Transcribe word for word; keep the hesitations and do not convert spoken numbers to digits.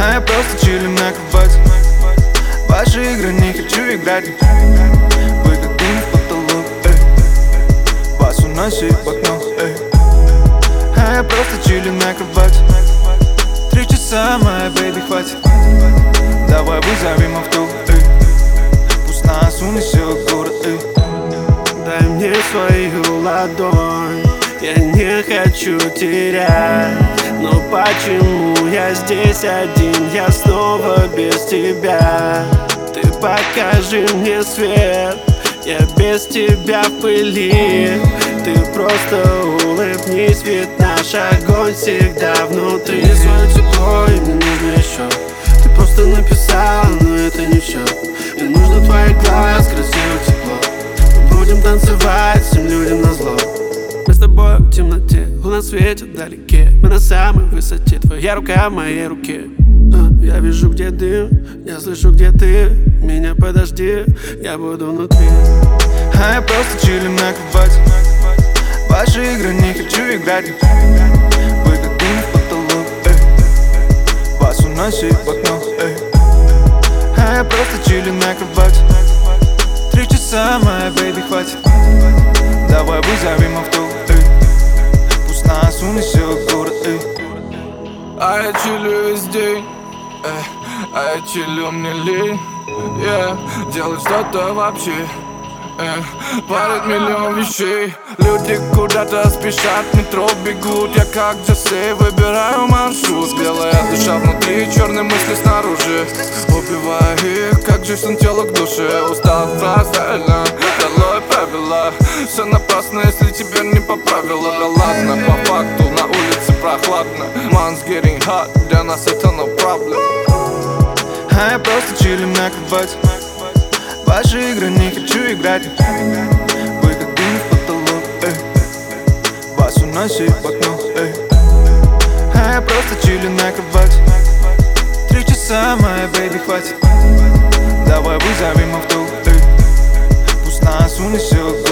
А я просто чилю на кровати. Ваши игры не хочу играть. Выходим в потолок, эй. Вас уносит в окно, эй. А я просто чилю на кровати. Три часа, моя бэйби, хватит. Давай вызовем авто, эй. Пусть нас унесет город, эй. Дай мне свою ладонь, я не хочу терять. Но почему я здесь один, я снова без тебя? Ты покажи мне свет, я без тебя в пыли. Ты просто улыбнись, ведь наш огонь всегда внутри. Мне свое тепло и мне нужно еще. Ты просто написал, но это не все. Мне нужно твои глаз, красиво тепло. Мы будем танцевать всем людям назло. Мы с тобой в темноте, луна светит вдалеке. Мы на самой высоте, твоя рука в моей руке. а, Я вижу, где дым, я слышу, где ты. Меня подожди, я буду внутри. А я просто чилю на кровати. Ваши игры не хочу играть. Выходим в потолок, эй. Вас уносит в окно, эй. А я просто чилю на кровати. Три часа, моя бэйби, хватит. Давай вызовем авто, эй. Пусть нас унесет город, эй. А я чилю весь день, эй. А я чилю, мне лень, yeah. Делать что-то вообще, эй. Парить миллион вещей. Люди куда-то спешат, в метро бегут. Я как Джесси выбираю маршрут. Белая душа внутри, черные мысли снаружи. Убиваю их, как Джейсон, тело к душе. Устал от фраз, реально, долой правила. Все напрасно, если тебе не по правилам. Да ладно, по факту, на улице прохладно. Man's getting hot, для нас это no problem. А я просто чилю на кровати. Ваши игры не хочу играть. Выходим в потолок, эй. Вас уносит в окно, эй. А я просто чилю на кровати. Три часа, моя бэйби, хватит. Давай вызовем авто, эй. Пусть нас унесет